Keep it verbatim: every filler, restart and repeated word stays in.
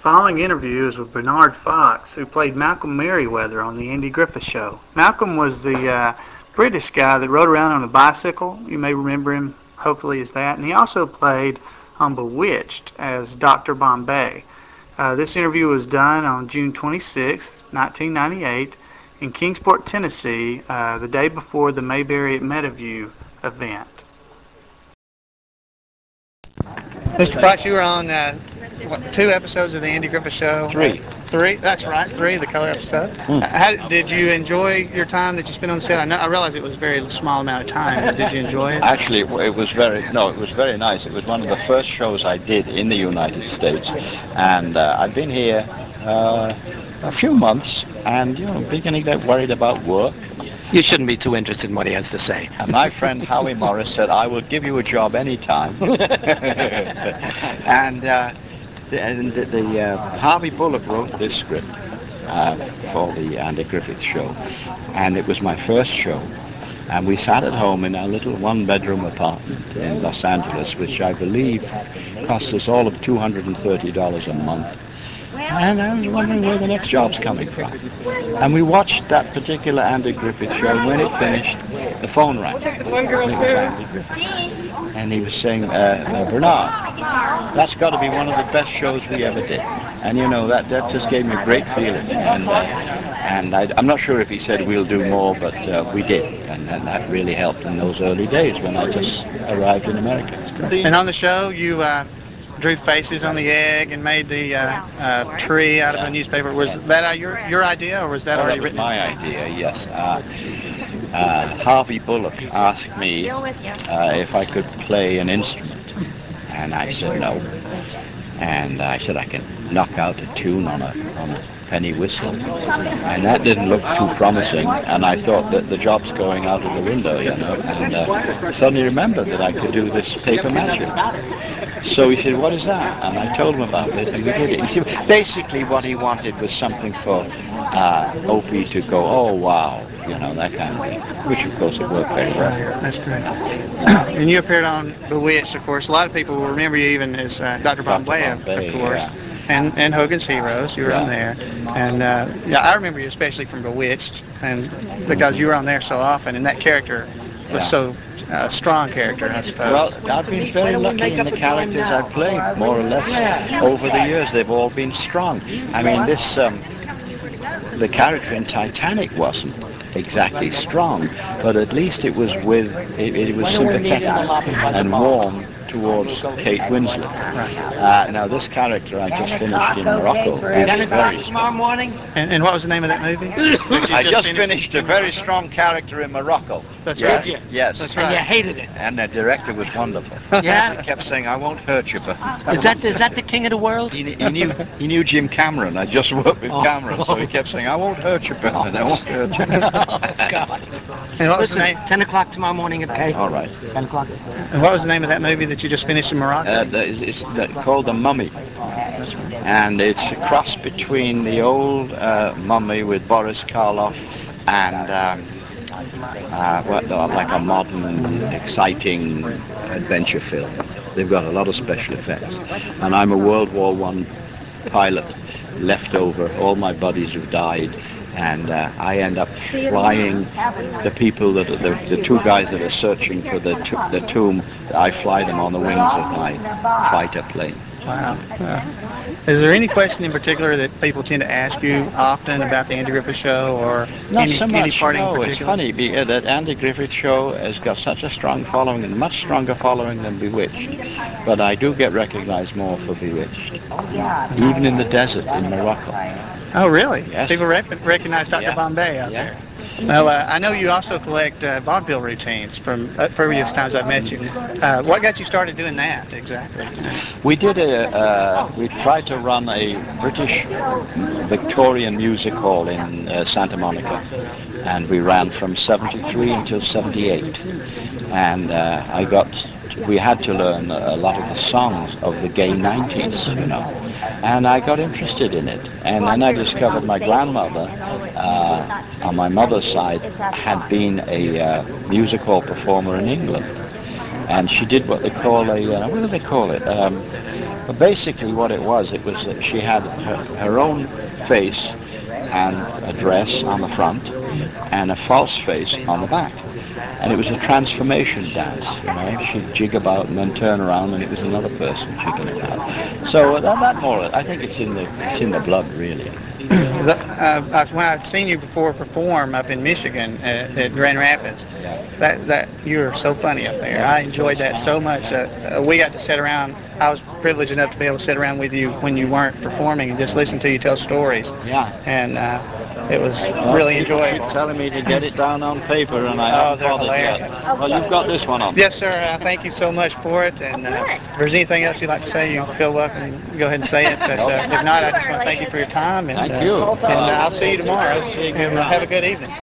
following interview is with Bernard Fox, who played Malcolm Merriweather on The Andy Griffith Show. Malcolm was the uh, British guy that rode around on a bicycle. You may remember him, hopefully, as that. And he also played on Bewitched as Doctor Bombay. Uh, this interview was done on June twenty-sixth, nineteen ninety-eight, in Kingsport, Tennessee, uh, the day before the Mayberry at Meadowview event. Mister Fox, you were on uh, what, two episodes of the Andy Griffith Show? Three. Three? That's right, three, the color episode. Mm. How, did you enjoy your time that you spent on the set? I, know, I realize it was a very small amount of time, but did you enjoy it? Actually, it, it was very, no, it was very nice. It was one of the first shows I did in the United States. And uh, I've been here uh, a few months, and, you know, beginning to get worried about work. You shouldn't be too interested in what he has to say. And my friend Howie Morris said, I will give you a job anytime. and uh, the, and the, the uh, Harvey Bullock wrote this script uh, for the Andy Griffith Show. And it was my first show. And we sat at home in our little one-bedroom apartment in Los Angeles, which I believe cost us all of two hundred thirty dollars a month. And I was wondering where the next job's coming from. And we watched that particular Andy Griffith show. When it finished, the phone rang. It was Andy Griffith. And he was saying, uh, uh, Bernard, that's got to be one of the best shows we ever did. And you know, that, that just gave me a great feeling. And, uh, and I, I'm not sure if he said we'll do more, but uh, we did. And, and that really helped in those early days when I just arrived in America. And on the show, you uh, drew faces on the egg and made the uh, uh, tree out of yeah. a newspaper. Was that uh, your your idea, or was that oh, already that was written? my idea, yes. Uh, uh, Harvey Bullock asked me uh, if I could play an instrument, and I said no. And I said I can knock out a tune on a on a penny whistle, and that didn't look too promising. And I thought that the job's going out of the window, you know. And uh, suddenly remembered that I could do this paper magic. So he said, "What is that?" And I told him about it, and we did it. You see, basically, what he wanted was something for uh, Opie to go, "Oh wow," you know, that kind of thing. Which, of course, it worked very well. That's great. And you appeared on Bewitched, of course. A lot of people will remember you even as uh, Doctor Bombay, of, of course, yeah. and and Hogan's Heroes. You were yeah. on there, and uh, yeah, I remember you especially from Bewitched, and because you were on there so often, and that character was yeah. so uh, strong character, I suppose. Well, I've been very lucky in the characters I've played, more or less, over the years. They've all been strong. I mean, this um, the character in Titanic wasn't exactly strong, but at least it was with it, it was sympathetic and warm towards Kate Winslet. Uh, now this character I just finished in Morocco is very strong. And, and what was the name of that movie? I just finished, finished a very strong character in Morocco. That's yes, right. Yes. That's right. And you hated it. And the director was wonderful. Yeah? He kept saying, "I won't hurt you," but Is that is that the king of the world? He, he knew he knew Jim Cameron. I just worked with Oh. Cameron, so he kept saying, "I won't hurt you, Bernard. I won't hurt you." Oh, God. And what was Listen, the name? ten o'clock tomorrow morning, okay? All right. ten o'clock. And what was the name of that movie that you just finished in Morocco? Uh, the, it's it's the, called The Mummy. And it's a cross between the old uh, Mummy with Boris Karloff and um, uh, what, uh, like a modern, exciting adventure film. They've got a lot of special effects. And I'm a World War One pilot left over, all my buddies have died, and uh, I end up flying the people that are the, the two guys that are searching for the, the tomb. I fly them on the wings of my fighter plane. Wow. wow. Is there any question in particular that people tend to ask you often about the Andy Griffith Show, or Not any, so much, any part no, in it's particular? funny be, uh, that Andy Griffith Show has got such a strong following, and much stronger following than Bewitched. But I do get recognized more for Bewitched, even in the desert in Morocco. Oh, really? Yes. People rec recognize Doctor Yeah. Bombay out Yeah. there. Well, uh, I know you also collect uh, vaudeville routines from uh, previous times I've met you. Uh, what got you started doing that, exactly? We did a, uh, we tried to run a British Victorian music hall in uh, Santa Monica, and we ran from seventy-three until seventy-eight. And uh, I got, we had to learn a lot of the songs of the gay nineties, you know, and I got interested in it. And then I discovered my grandmother, uh, on my mother's side, had been a uh, music hall performer in England. And she did what they call a, uh, what do they call it? Um, But basically what it was, it was that she had her, her own face and a dress on the front and a false face on the back. And it was a transformation dance, you know. She'd jig about and then turn around and it was another person jigging about. So that, that more, I think it's in the, it's in the blood, really. The, uh, I've, when I've seen you before perform up in Michigan at, at Grand Rapids, Yeah. that that you were so funny up there. I enjoyed that so much. Uh, uh, we got to sit around. I was privileged enough to be able to sit around with you when you weren't performing and just listen to you tell stories. Yeah. And uh, it was Well, really people enjoyable. keep telling me to get it down on paper, and I Oh, haven't they're bothered hilarious. yet. Well, you've got this one on. Yes, sir. Uh, thank you so much for it. And uh, if there's anything else you'd like to say, you feel welcome to go ahead and say it. But uh, if not, I just want to thank you for your time. And, Thank uh, you. And uh, I'll see you tomorrow. See you And uh, have a good evening.